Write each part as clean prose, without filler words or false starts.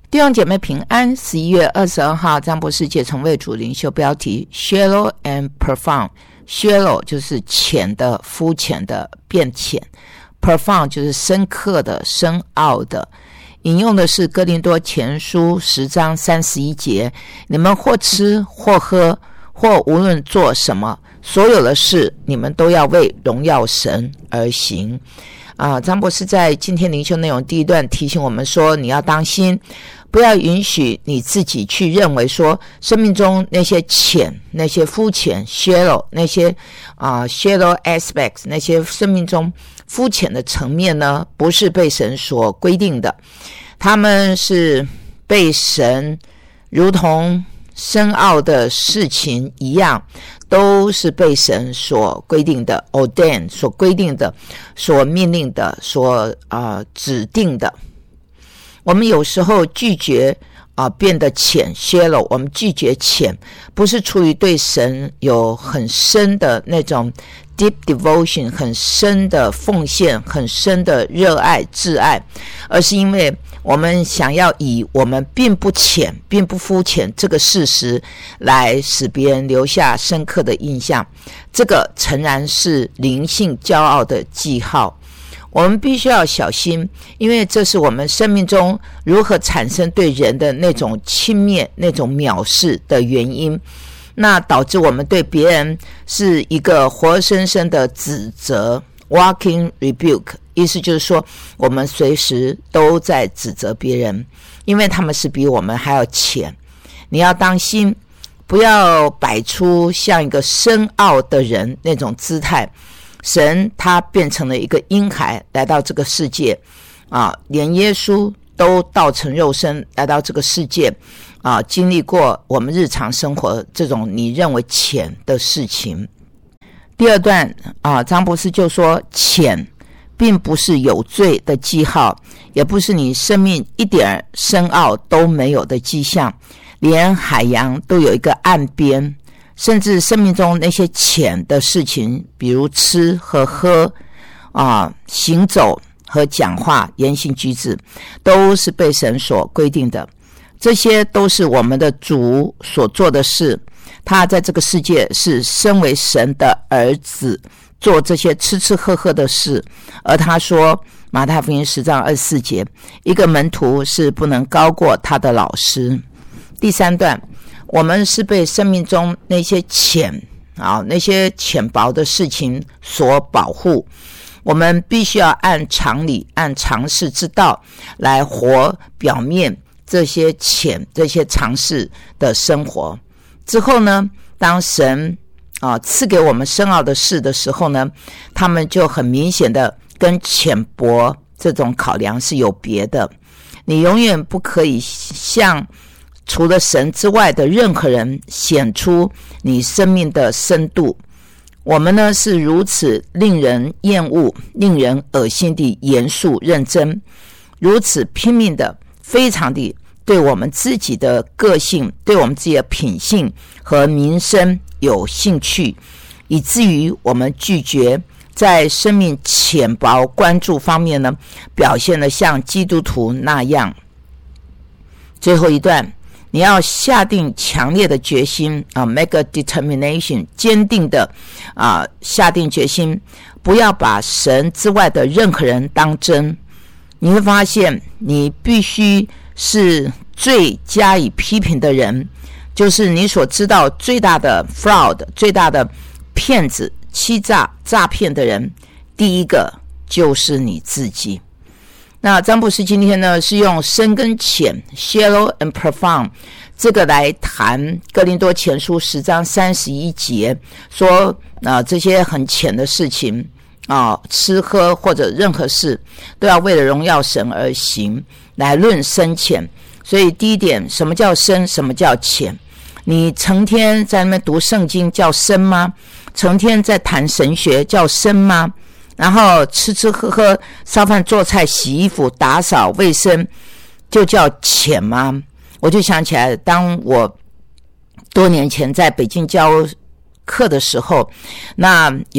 弟兄姐妹平安，11月22号，张博士解成为主灵修标题 Shallow and Profound。 Shallow 就是浅的、肤浅的、变浅， Profound 就是深刻的、深奥的。引用的是哥林多前书10章31节，你们或吃或喝或无论做什么，所有的事你们都要为荣耀神而行。张博士在今天灵修内容第一段提醒我们说，你要当心，不要允许你自己去认为说生命中那些浅、那些肤浅 shallow 那些shallow aspects 那些生命中肤浅的层面呢，不是被神所规定的，他们是被神如同深奥的事情一样，都是被神所规定的 ordain 所规定的、所命令的、所指定的。我们有时候拒绝变得浅 shallow， 我们拒绝浅，不是出于对神有很深的那种 deep devotion， 很深的奉献，很深的热爱挚爱，而是因为我们想要以我们并不浅、并不肤浅这个事实来使别人留下深刻的印象，这个诚然是灵性骄傲的记号。我们必须要小心，因为这是我们生命中如何产生对人的那种轻蔑、那种藐视的原因，那导致我们对别人是一个活生生的指责 walking rebuke， 意思就是说我们随时都在指责别人，因为他们是比我们还要浅。你要当心，不要摆出像一个深奥的人那种姿态。神他变成了一个婴孩来到这个世界连耶稣都道成肉身来到这个世界经历过我们日常生活这种你认为浅的事情。第二段张博士就说，浅并不是有罪的记号，也不是你生命一点深奥都没有的迹象，连海洋都有一个岸边，甚至生命中那些浅的事情，比如吃和喝行走和讲话、言行举止，都是被神所规定的。这些都是我们的主所做的事，他在这个世界是身为神的儿子做这些吃吃喝喝的事。而他说马太福音10章24节，一个门徒是不能高过他的老师。第三段，我们是被生命中那些那些浅薄的事情所保护，我们必须要按常理、按常识之道来活表面这些浅、这些常识的生活。之后呢，当神赐给我们深奥的事的时候呢，他们就很明显的跟浅薄这种考量是有别的。你永远不可以向除了神之外的任何人显出你生命的深度。我们呢是如此令人厌恶、令人恶心的严肃认真，如此拼命的、非常的对我们自己的个性、对我们自己的品性和民生有兴趣，以至于我们拒绝在生命浅薄关注方面呢表现得像基督徒那样。最后一段，你要下定强烈的决心make a determination， 坚定的下定决心，不要把神之外的任何人当真。你会发现你必须是最加以批评的人，就是你所知道最大的 fraud， 最大的骗子、欺诈、诈骗的人，第一个就是你自己。那张博士今天呢是用深跟浅 shallow and profound 这个来谈哥林多前书10章31节，说这些很浅的事情吃喝或者任何事都要为了荣耀神而行，来论深浅。所以第一点，什么叫深，什么叫浅？你成天在那边读圣经叫深吗？成天在谈神学叫深吗？然后吃吃喝喝、烧饭做菜、洗衣服、打扫卫生就叫浅吗？我就想起来，当我多年前在北京教课的时候，那有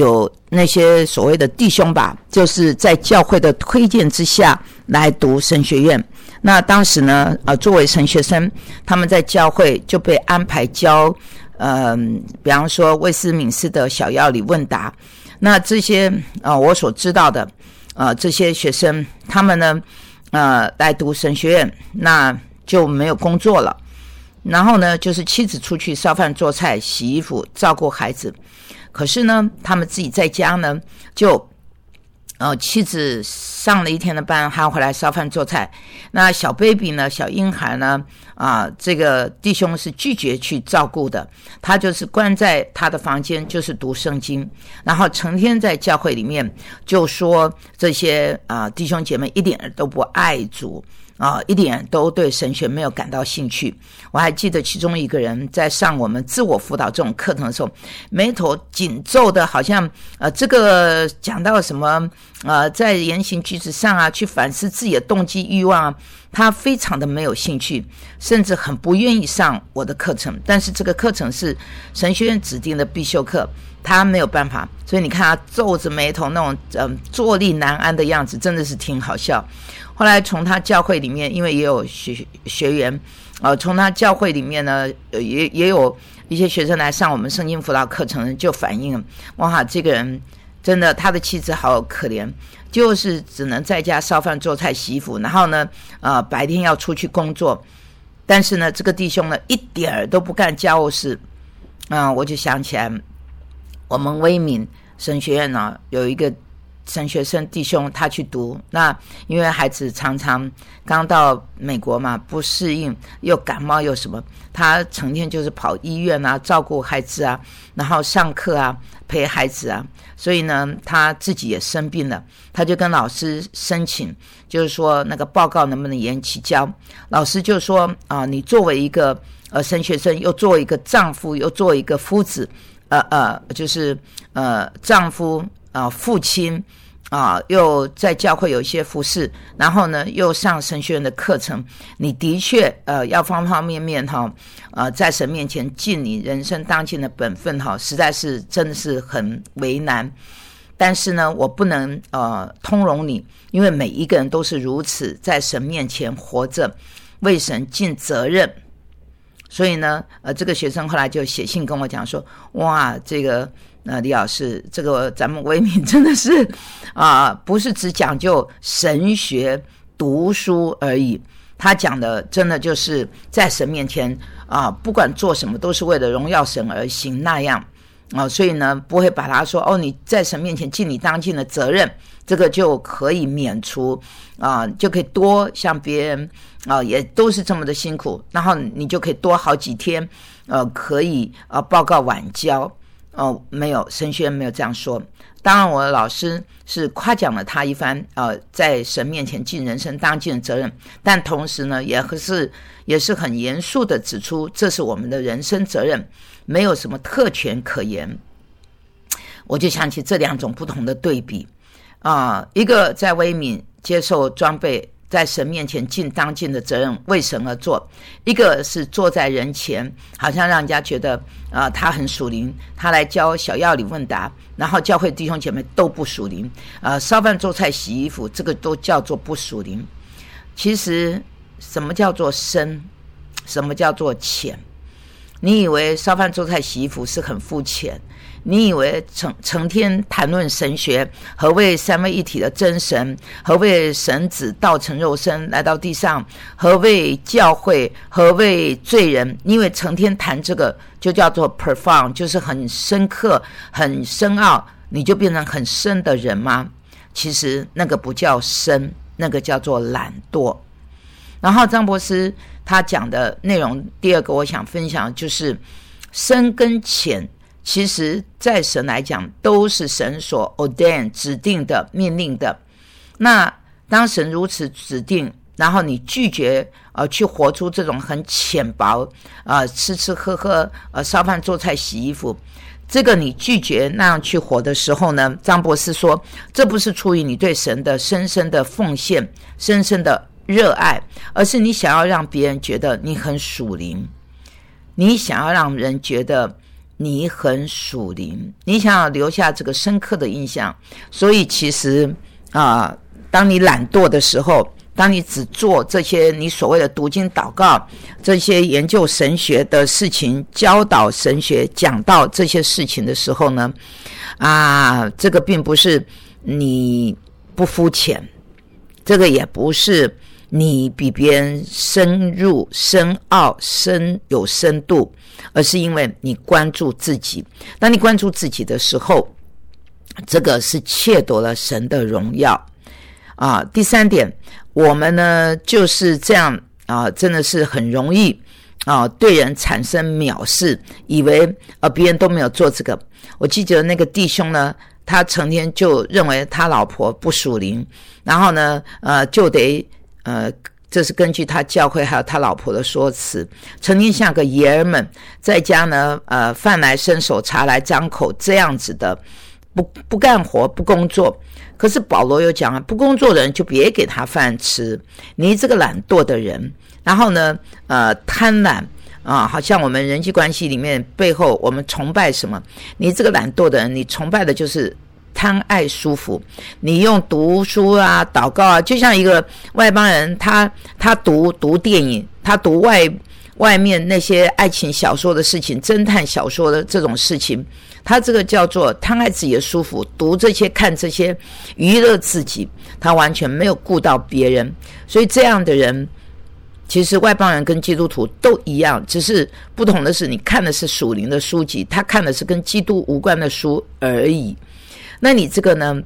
那些所谓的弟兄吧，就是在教会的推荐之下来读神学院。那当时呢，作为神学生，他们在教会就被安排教，比方说威斯敏斯的小要理问答。那这些我所知道的，这些学生他们呢，来读神学院，那就没有工作了。然后呢，就是妻子出去烧饭做菜、洗衣服、照顾孩子。可是呢，他们自己在家呢，就妻子上了一天的班，还要回来烧饭做菜。那小 baby 呢，小婴孩呢，这个弟兄是拒绝去照顾的，他就是关在他的房间，就是读圣经，然后成天在教会里面就说这些弟兄姐妹一点都不爱主。一点都对神学没有感到兴趣。我还记得其中一个人在上我们自我辅导这种课程的时候，眉头紧皱的，好像这个讲到什么在言行举止上啊，去反思自己的动机欲望啊，他非常的没有兴趣，甚至很不愿意上我的课程。但是这个课程是神学院指定的必修课，他没有办法，所以你看他皱着眉头那种坐立难安的样子，真的是挺好笑。后来从他教会里面，因为也有学员，从他教会里面呢，也有一些学生来上我们圣经辅导课程，就反映，哇，这个人真的他的妻子好可怜，就是只能在家烧饭做菜洗衣服，然后呢，白天要出去工作，但是呢，这个弟兄呢一点都不干家务事，我就想起来，我们威敏神学院呢有一个神学生弟兄，他去读，那因为孩子常常刚到美国嘛，不适应，又感冒又什么，他成天就是跑医院啊，照顾孩子啊，然后上课啊，陪孩子啊，所以呢他自己也生病了，他就跟老师申请，就是说那个报告能不能延期交。老师就说你作为一个神学生，又作为一个丈夫，又作为一个夫子，就是丈夫父亲又在教会有一些服事，然后呢又上神学院的课程，你的确要方方面面在神面前尽你人生当尽的本分实在是真的是很为难。但是呢，我不能通融你，因为每一个人都是如此在神面前活着，为神尽责任。所以呢，这个学生后来就写信跟我讲说，哇，这个李老师，这个咱们威敏真的是不是只讲究神学读书而已，他讲的真的就是在神面前不管做什么都是为了荣耀神而行那样所以呢，不会把他说你在神面前尽你当尽的责任，这个就可以免除就可以多像别人也都是这么的辛苦，然后你就可以多好几天可以报告晚交没有，神学院没有这样说。当然我的老师是夸奖了他一番在神面前尽人生当尽的责任，但同时呢也是很严肃的指出，这是我们的人生责任，没有什么特权可言。我就想起这两种不同的对比一个在威敏接受装备，在神面前尽当尽的责任，为神而做；一个是坐在人前，好像让人家觉得他很属灵，他来教小要理问答，然后教会弟兄姐妹都不属灵，烧饭做菜洗衣服，这个都叫做不属灵。其实什么叫做深，什么叫做浅？你以为烧饭做菜洗衣服是很肤浅，你以为成天谈论神学，何谓三位一体的真神，何谓神子道成肉身来到地上，何谓教会，何谓罪人，你以为成天谈这个就叫做 profound， 就是很深刻很深奥，你就变成很深的人吗？其实那个不叫深，那个叫做懒惰。然后张博士他讲的内容，第二个我想分享就是深跟浅，其实在神来讲都是神所 ordain 指定的命令的。那当神如此指定，然后你拒绝去活出这种很浅薄吃吃喝喝烧饭做菜洗衣服，这个你拒绝那样去活的时候呢，张博士说这不是出于你对神的深深的奉献，深深的热爱，而是你想要让别人觉得你很属灵，你想要让人觉得你很属灵，你想要留下这个深刻的印象。所以其实当你懒惰的时候，当你只做这些你所谓的读经祷告，这些研究神学的事情，教导神学，讲到这些事情的时候呢，这个并不是你不肤浅，这个也不是你比别人深入深奥有深度，而是因为你关注自己。当你关注自己的时候，这个是窃夺了神的荣耀第三点，我们呢就是这样真的是很容易对人产生藐视，以为别人都没有做这个。我记得那个弟兄呢，他成天就认为他老婆不属灵，然后呢就得这是根据他教会还有他老婆的说辞，成天像个爷儿们，在家呢饭来伸手茶来张口这样子的，不干活不工作。可是保罗又讲不工作的人就别给他饭吃，你这个懒惰的人，然后呢贪婪好像我们人际关系里面背后我们崇拜什么？你这个懒惰的人，你崇拜的就是贪爱舒服。你用读书祷告就像一个外邦人，他读电影，他读外面那些爱情小说的事情，侦探小说的这种事情，他这个叫做贪爱自己的舒服，读这些看这些娱乐自己，他完全没有顾到别人。所以这样的人，其实外邦人跟基督徒都一样，只是不同的是你看的是属灵的书籍，他看的是跟基督无关的书而已。那你这个呢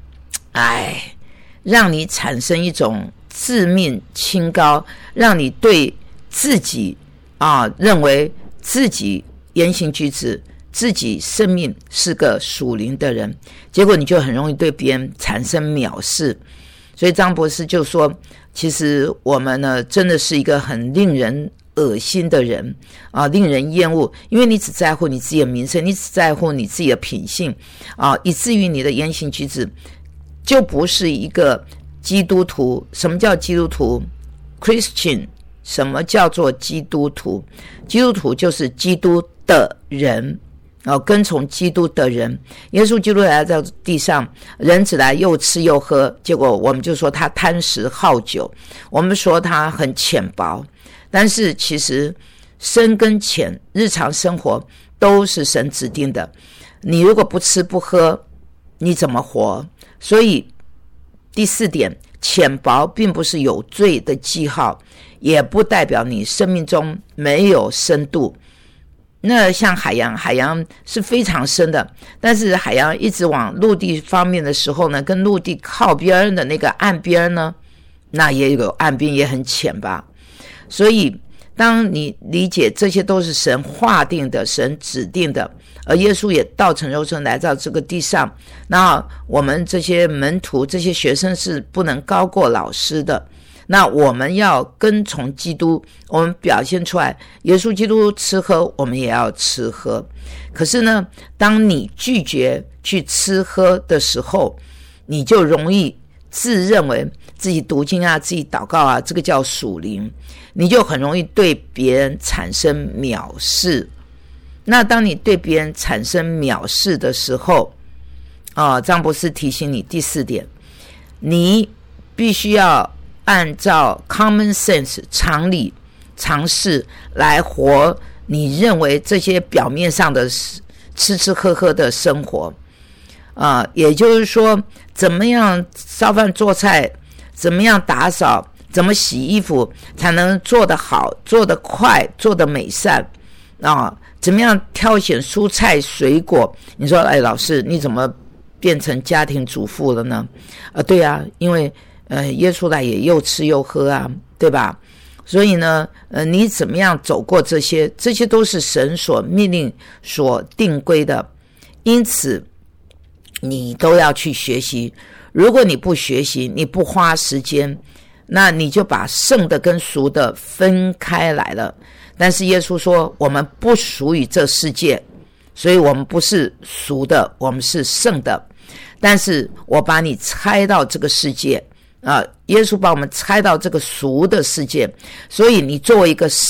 让你产生一种自命清高，让你对自己认为自己言行举止自己生命是个属灵的人，结果你就很容易对别人产生藐视。所以张博士就说，其实我们呢真的是一个很令人恶心的人令人厌恶，因为你只在乎你自己的名声，你只在乎你自己的品性以至于你的言行举止就不是一个基督徒。什么叫基督徒 Christian？ 什么叫做基督徒？基督徒就是基督的人跟从基督的人。耶稣基督来到地上，人只来又吃又喝，结果我们就说他贪食好酒，我们说他很浅薄。但是其实深跟浅日常生活都是神指定的，你如果不吃不喝你怎么活？所以第四点，浅薄并不是有罪的记号，也不代表你生命中没有深度。那像海洋是非常深的，但是海洋一直往陆地方面的时候呢，跟陆地靠边的那个岸边呢，那也有岸边也很浅吧。所以当你理解这些都是神划定的，神指定的，而耶稣也道成肉身来到这个地上，那我们这些门徒这些学生是不能高过老师的，那我们要跟从基督，我们表现出来耶稣基督吃喝我们也要吃喝。可是呢，当你拒绝去吃喝的时候，你就容易自认为自己读经自己祷告这个叫属灵，你就很容易对别人产生藐视。那当你对别人产生藐视的时候张博士提醒你第四点，你必须要按照 common sense 常理常识来活你认为这些表面上的吃吃喝喝的生活也就是说怎么样烧饭做菜，怎么样打扫，怎么洗衣服才能做得好，做得快，做得美善怎么样挑选蔬菜水果。你说老师你怎么变成家庭主妇了呢？对因为耶稣来也又吃又喝对吧？所以呢你怎么样走过这些都是神所命令所定规的，因此你都要去学习。如果你不学习，你不花时间，那你就把圣的跟俗的分开来了。但是耶稣说我们不属于这世界，所以我们不是俗的，我们是圣的。但是我把你拆到这个世界耶稣把我们拆到这个俗的世界，所以你作为一个圣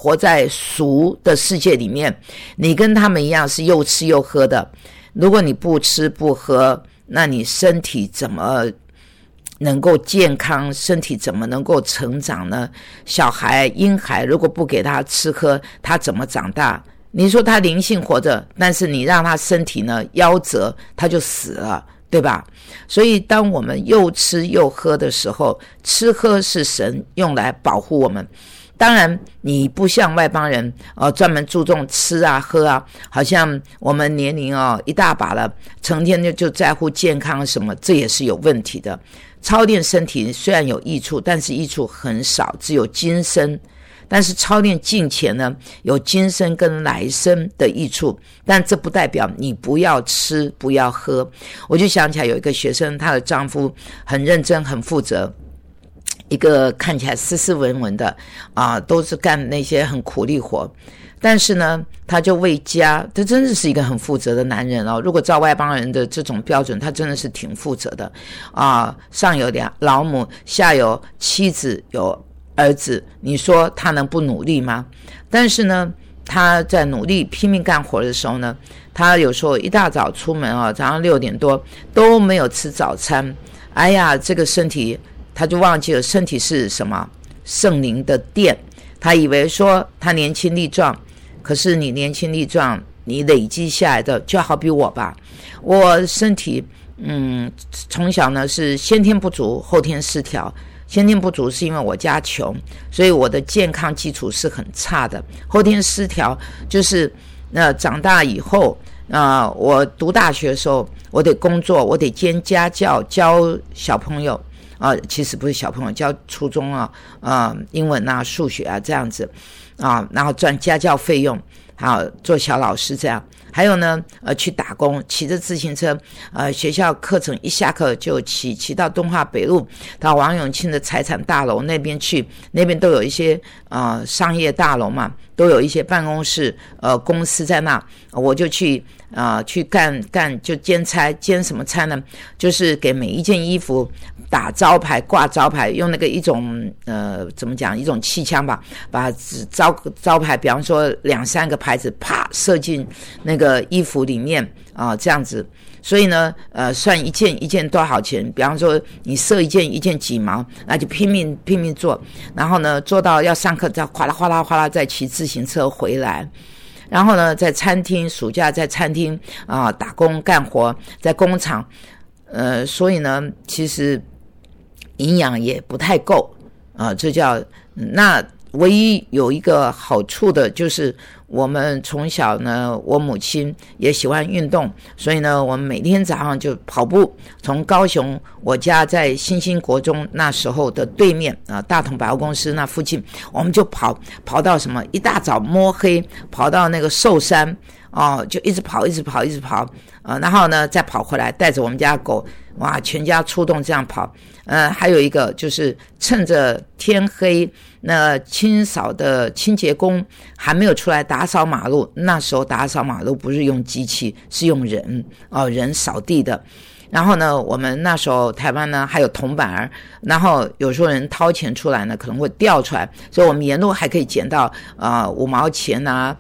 活在俗的世界里面，你跟他们一样是又吃又喝的。如果你不吃不喝，那你身体怎么能够健康，身体怎么能够成长呢？小孩婴孩如果不给他吃喝，他怎么长大？你说他灵性活着，但是你让他身体呢夭折，他就死了，对吧？所以当我们又吃又喝的时候，吃喝是神用来保护我们。当然你不像外邦人专门注重吃啊喝啊，好像我们年龄一大把了，成天就在乎健康什么，这也是有问题的。操练身体虽然有益处，但是益处很少，只有今生。但是操练敬虔呢，有今生跟来生的益处，但这不代表你不要吃不要喝。我就想起来有一个学生，她的丈夫很认真很负责，一个看起来斯斯文文的都是干那些很苦力活，但是呢他就为家，这真的是一个很负责的男人如果照外邦人的这种标准，他真的是挺负责的上有老母，下有妻子，有儿子，你说他能不努力吗？但是呢他在努力拼命干活的时候呢，他有时候一大早出门早上6点多都没有吃早餐。哎呀，这个身体他就忘记了身体是什么？圣灵的殿。他以为说他年轻力壮，可是你年轻力壮，你累积下来的就好比我吧，我身体从小呢是先天不足后天失调。先天不足是因为我家穷，所以我的健康基础是很差的。后天失调就是长大以后我读大学的时候，我得工作，我得兼家教，教小朋友其实不是小朋友，教初中英文数学这样子然后赚家教费用，做小老师这样。还有呢去打工，骑着自行车学校课程一下课就骑到东华北路，到王永庆的财产大楼那边去，那边都有一些商业大楼嘛，都有一些办公室公司在那，我就去干就兼差。兼什么差呢？就是给每一件衣服打招牌挂招牌，用那个一种怎么讲，一种气枪吧，把招牌比方说2-3个牌子啪射进那个衣服里面这样子。所以呢算一件多少钱，比方说你射一件几毛，那就拼命做，然后呢做到要上课再哗啦哗啦哗啦再骑自行车回来。然后呢在餐厅，暑假在餐厅打工干活，在工厂所以呢其实营养也不太够这叫那唯一有一个好处的就是我们从小呢，我母亲也喜欢运动，所以呢我们每天早上就跑步，从高雄我家在新兴国中那时候的对面大同百货公司那附近，我们就跑到什么一大早摸黑跑到那个寿山就一直跑然后呢再跑回来，带着我们家狗，哇，全家出动这样跑。还有一个就是趁着天黑，那清扫的清洁工还没有出来打扫马路，那时候打扫马路不是用机器，是用人人扫地的。然后呢我们那时候台湾呢还有铜板儿，然后有时候人掏钱出来呢可能会掉出来，所以我们沿路还可以捡到5毛钱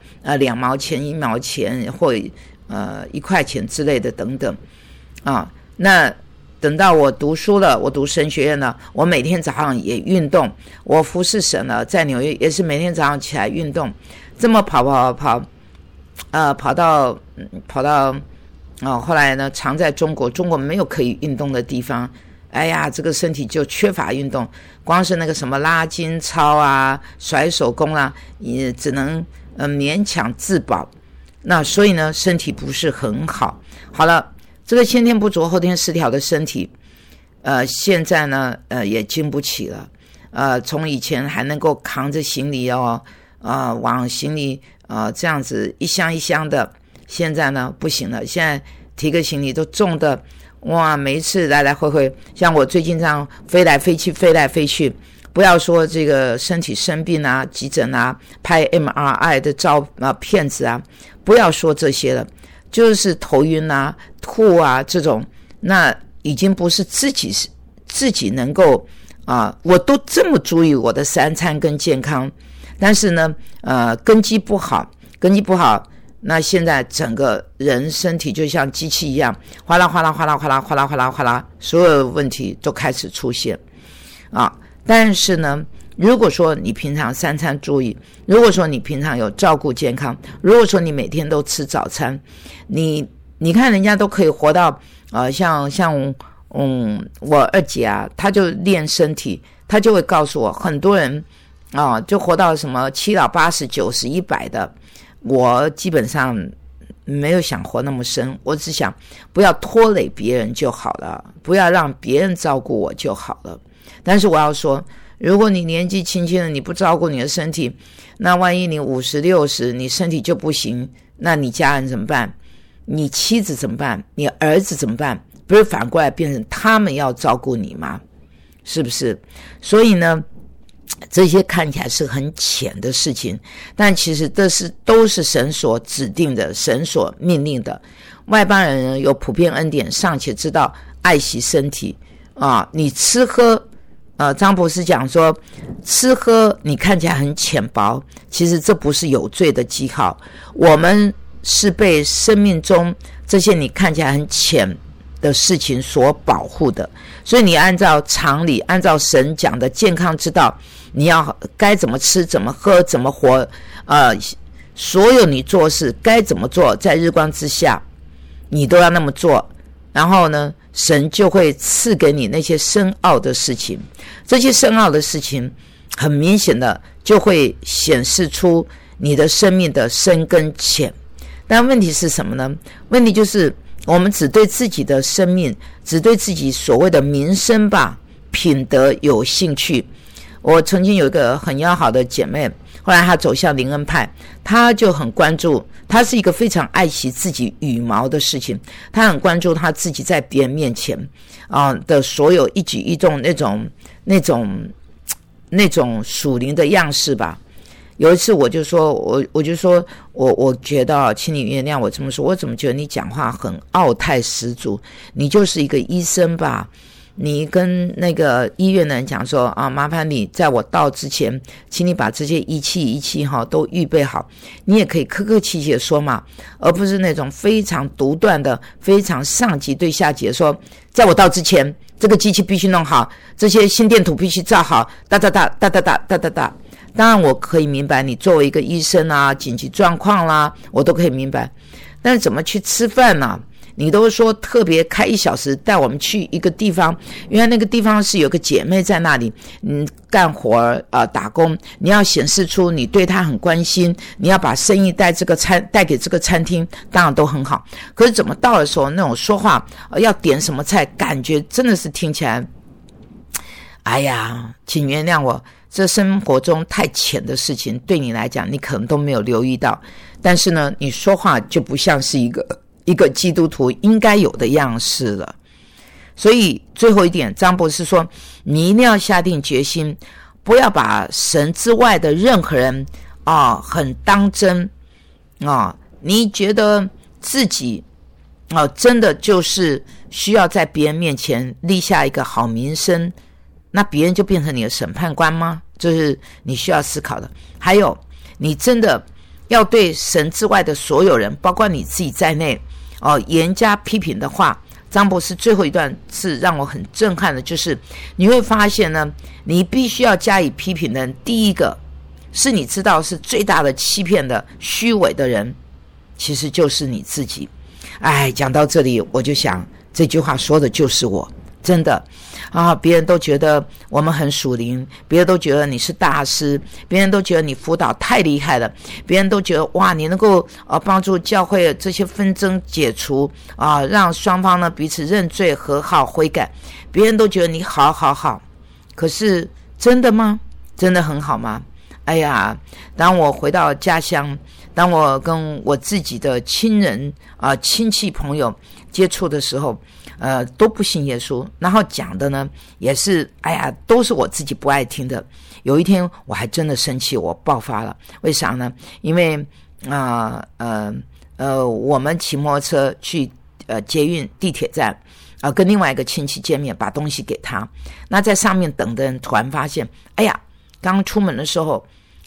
2毛钱1毛钱或1块钱之类的等等那等到我读书了，我读神学院了，我每天早上也运动，我服侍神了，在纽约也是每天早上起来运动，这么跑到后来呢常在中国没有可以运动的地方，哎呀这个身体就缺乏运动，光是那个什么拉筋操甩手功也只能勉强自保，那所以呢身体不是很好。好了，这个先天不足后天失调的身体现在呢也经不起了从以前还能够扛着行李往行李这样子一箱一箱的，现在呢不行了，现在提个行李都重的，哇，每一次来来回回，像我最近这样飞来飞去，不要说这个身体生病急诊拍 MRI 的片子不要说这些了，就是头晕吐这种，那已经不是自己能够我都这么注意我的3餐跟健康， 但是呢根基不好，那现在整个人身体就像机器一样，哗啦哗啦哗啦哗啦哗啦哗啦哗啦，所有问题都开始出现啊。但是呢，如果说你平常三餐注意，如果说你平常有照顾健康，如果说你每天都吃早餐，你看人家都可以活到像我二姐啊，她就练身体，她就会告诉我，很多人就活到什么7老80 90 100的。我基本上没有想活那么深，我只想不要拖累别人就好了，不要让别人照顾我就好了。但是我要说，如果你年纪轻轻的，你不照顾你的身体，那万一你50 60你身体就不行，那你家人怎么办？你妻子怎么办？你儿子怎么办？不是反过来变成他们要照顾你吗？是不是？所以呢，这些看起来是很浅的事情，但其实都是神所指定的，神所命令的。外邦人有普遍恩典，尚且知道爱惜身体你吃喝张博士讲说，吃喝你看起来很浅薄，其实这不是有罪的记号，我们是被生命中这些你看起来很浅的事情所保护的。所以你按照常理，按照神讲的健康之道，你要该怎么吃怎么喝怎么活所有你做事该怎么做，在日光之下你都要那么做，然后呢神就会赐给你那些深奥的事情。这些深奥的事情很明显的就会显示出你的生命的深跟浅。但问题是什么呢？问题就是我们只对自己的生命，只对自己所谓的名声吧，品德有兴趣。我曾经有一个很要好的姐妹，后来她走向灵恩派，她就很关注，她是一个非常爱惜自己羽毛的事情，她很关注她自己在别人面前的所有一举一动，那种属灵的样式吧。有一次我就说我觉得请你原谅我这么说，我怎么觉得你讲话很傲态十足，你就是一个医生吧，你跟那个医院的人讲说麻烦你在我到之前请你把这些仪器都预备好，你也可以客客气气的说嘛，而不是那种非常独断的非常上级对下级的说，在我到之前这个机器必须弄好，这些心电图必须照好，哒。当然我可以明白你作为一个医生紧急状况啦，我都可以明白。但是怎么去吃饭呢？你都说特别开1小时带我们去一个地方，原来那个地方是有个姐妹在那里干活打工，你要显示出你对她很关心，你要把生意带给这个餐厅，当然都很好。可是怎么到的时候那种说话要点什么菜，感觉真的是听起来哎呀，请原谅我，这生活中太浅的事情对你来讲你可能都没有留意到，但是呢你说话就不像是一个基督徒应该有的样式了。所以最后一点，张博士说你一定要下定决心，不要把神之外的任何人很当真你觉得自己真的就是需要在别人面前立下一个好名声，那别人就变成你的审判官吗？这是你需要思考的。还有，你真的要对神之外的所有人，包括你自己在内严加批评的话，张博士最后一段是让我很震撼的，就是你会发现呢，你必须要加以批评的人，第一个是你知道是最大的欺骗的虚伪的人，其实就是你自己。讲到这里我就想，这句话说的就是我，真的别人都觉得我们很属灵，别人都觉得你是大师，别人都觉得你辅导太厉害了，别人都觉得哇，你能够帮助教会这些纷争解除让双方呢彼此认罪和好悔改，别人都觉得你好。可是真的吗？真的很好吗？当我回到家乡，当我跟我自己的亲人亲戚朋友接触的时候都不信耶稣，然后讲的呢也是都是我自己不爱听的。有一天我还真的生气，我爆发了。为啥呢？因为我们骑摩托车去捷运地铁站跟另外一个亲戚见面，把东西给他，那在上面等的人突然发现刚出门的时候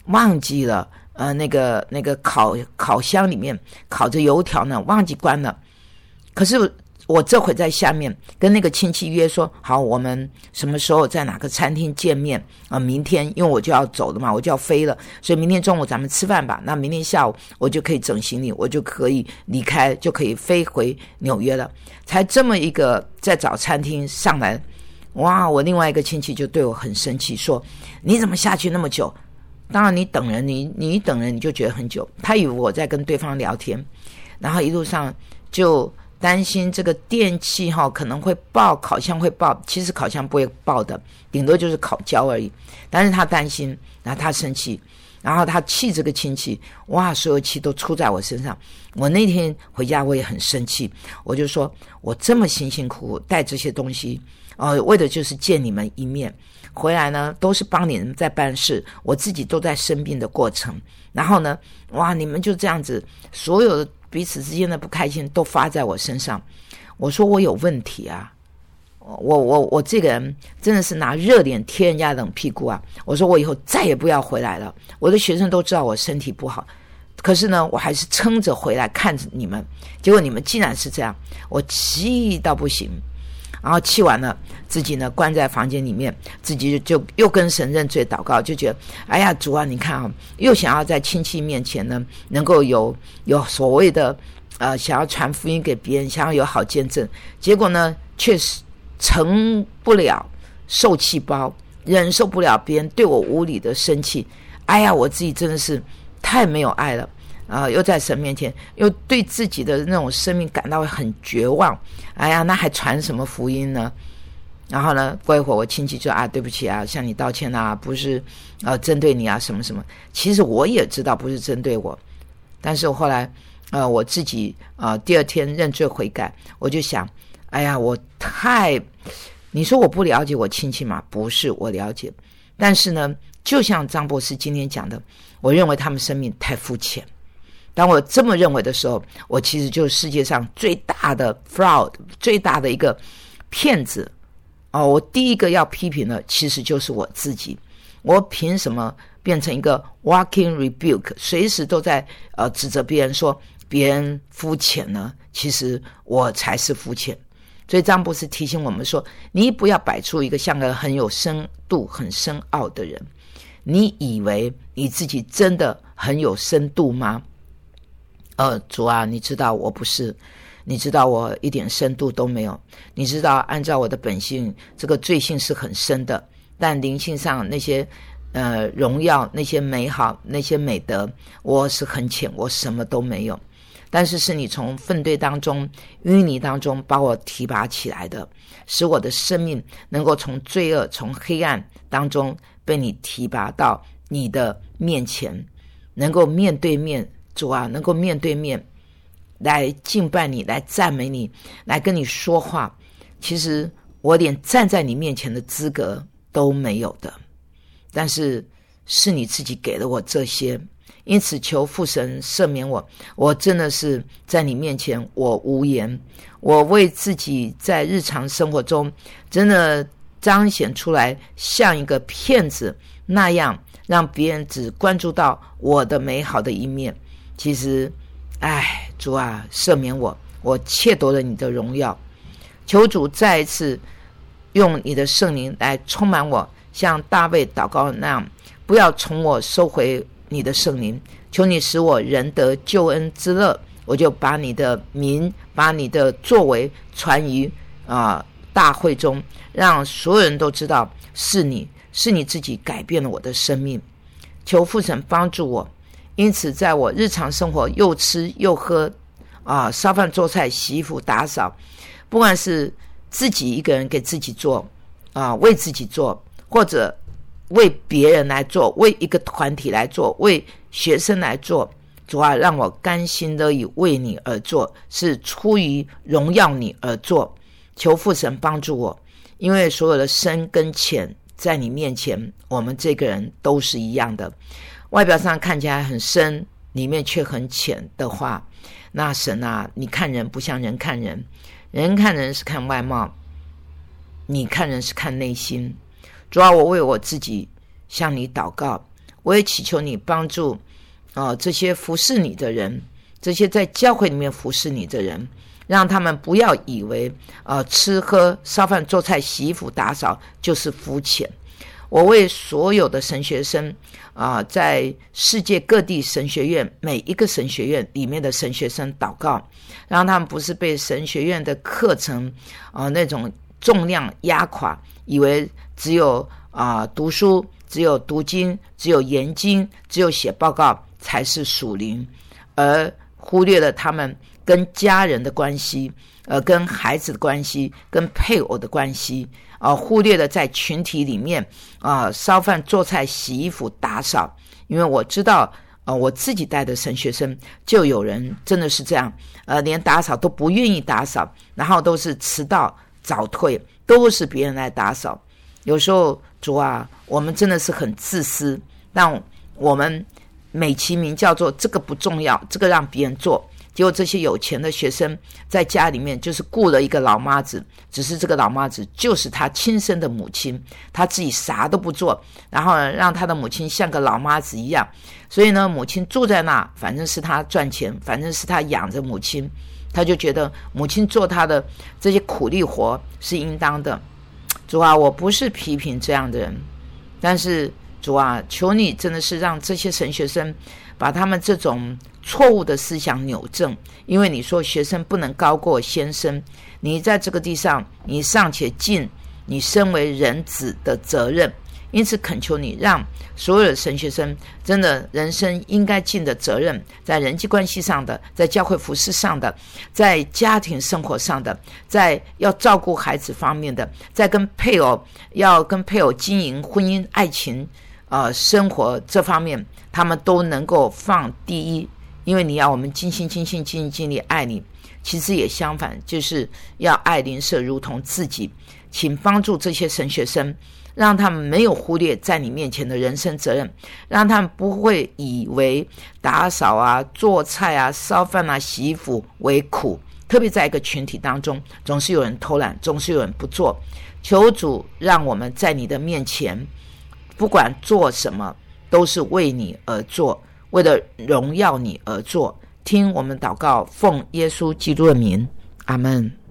忘记了那个烤箱里面烤着油条呢，忘记关了。可是我这会在下面跟那个亲戚约说，好，我们什么时候在哪个餐厅见面明天因为我就要走了嘛，我就要飞了，所以明天中午咱们吃饭吧，那明天下午我就可以整行李，我就可以离开，就可以飞回纽约了。才这么一个在找餐厅上来，哇，我另外一个亲戚就对我很生气，说你怎么下去那么久？当然你等人，你等人你就觉得很久，他以为我在跟对方聊天，然后一路上就担心这个电器可能会爆，烤箱会爆，其实烤箱不会爆的，顶多就是烤焦而已。但是他担心，然后他生气，然后他气这个亲戚，哇，所有气都出在我身上。我那天回家我也很生气，我就说我这么辛辛苦苦带这些东西为的就是见你们一面，回来呢都是帮你们在办事，我自己都在生病的过程，然后呢哇，你们就这样子，所有的彼此之间的不开心都发在我身上。我说我有问题啊，我这个人真的是拿热脸贴人家冷屁股啊。我说我以后再也不要回来了，我的学生都知道我身体不好，可是呢我还是撑着回来看着你们，结果你们竟然是这样，我气到不行。然后气完了，自己呢关在房间里面，自己就又跟神认罪祷告，就觉得哎呀主啊，你看又想要在亲戚面前呢能够有所谓的想要传福音给别人，想要有好见证，结果呢却成不了受气包，忍受不了别人对我无理的生气。哎呀，我自己真的是太没有爱了又在神面前又对自己的那种生命感到很绝望。哎呀，那还传什么福音呢？然后呢过一会儿我亲戚就对不起啊，向你道歉啊，不是针对你啊什么什么。其实我也知道不是针对我，但是后来我自己第二天认罪悔改，我就想哎呀，你说我不了解我亲戚吗？不是，我了解。但是呢就像张博士今天讲的，我认为他们生命太肤浅。当我这么认为的时候，我其实就是世界上最大的 fraud， 最大的一个骗子我第一个要批评的其实就是我自己。我凭什么变成一个 walking rebuke， 随时都在指责别人说别人肤浅呢？其实我才是肤浅。所以张博士提醒我们说，你不要摆出一个像个很有深度很深奥的人。你以为你自己真的很有深度吗？主啊，你知道我不是，你知道我一点深度都没有，你知道按照我的本性，这个罪性是很深的，但灵性上那些荣耀，那些美好，那些美德，我是很浅，我什么都没有。但是是你从粪堆当中淤泥当中把我提拔起来的，使我的生命能够从罪恶从黑暗当中被你提拔到你的面前，能够面对面，主啊，能够面对面来敬拜你，来赞美你，来跟你说话。其实我连站在你面前的资格都没有的，但是是你自己给了我这些，因此求父神赦免我。我真的是在你面前我无言，我为自己在日常生活中真的彰显出来像一个骗子那样，让别人只关注到我的美好的一面。其实主啊，赦免我，我窃夺了你的荣耀。求主再一次用你的圣灵来充满我，像大卫祷告那样，不要从我收回你的圣灵。求你使我人得救恩之乐，我就把你的名，把你的作为传于大会中，让所有人都知道是你自己改变了我的生命。求父神帮助我，因此在我日常生活又吃又喝烧饭做菜洗衣服打扫，不管是自己一个人给自己做为自己做，或者为别人来做，为一个团体来做，为学生来做，主啊，让我甘心乐意为你而做，是出于荣耀你而做。求父神帮助我，因为所有的深跟浅在你面前，我们这个人都是一样的。外表上看起来很深，里面却很浅的话，那神啊，你看人不像人看人，人看人是看外貌，你看人是看内心。主啊，我为我自己向你祷告， 我也祈求你帮助这些服侍你的人，这些在教会里面服侍你的人，让他们不要以为吃喝烧饭做菜洗衣服打扫就是肤浅。我为所有的神学生在世界各地神学院每一个神学院里面的神学生祷告，让他们不是被神学院的课程那种重量压垮，以为只有读书，只有读经，只有研经，只有写报告才是属灵，而忽略了他们跟家人的关系，跟孩子的关系，跟配偶的关系，忽略了在群体里面烧饭做菜洗衣服打扫。因为我知道我自己带的神学生就有人真的是这样，连打扫都不愿意打扫，然后都是迟到早退，都是别人来打扫。有时候主啊，我们真的是很自私，让我们美其名叫做这个不重要，这个让别人做。结果这些有钱的学生在家里面就是雇了一个老妈子，只是这个老妈子就是他亲生的母亲，他自己啥都不做，然后呢让他的母亲像个老妈子一样。所以呢，母亲住在那，反正是他赚钱，反正是他养着母亲，他就觉得母亲做他的这些苦力活是应当的。主啊，我不是批评这样的人，但是主啊，求你真的是让这些神学生把他们这种错误的思想扭正。因为你说学生不能高过先生，你在这个地上你尚且尽你身为人子的责任，因此恳求你让所有的神学生真的人生应该尽的责任，在人际关系上的，在教会服事上的，在家庭生活上的，在要照顾孩子方面的，在要跟配偶经营婚姻爱情生活这方面，他们都能够放第一。因为你要我们尽心尽性尽心尽力爱你，其实也相反，就是要爱邻舍如同自己。请帮助这些神学生，让他们没有忽略在你面前的人生责任，让他们不会以为打扫啊、做菜啊、烧饭啊、洗衣服为苦。特别在一个群体当中，总是有人偷懒，总是有人不做。求主让我们在你的面前，不管做什么，都是为你而做，为了荣耀你而做。听我们祷告，奉耶稣基督的名，阿们。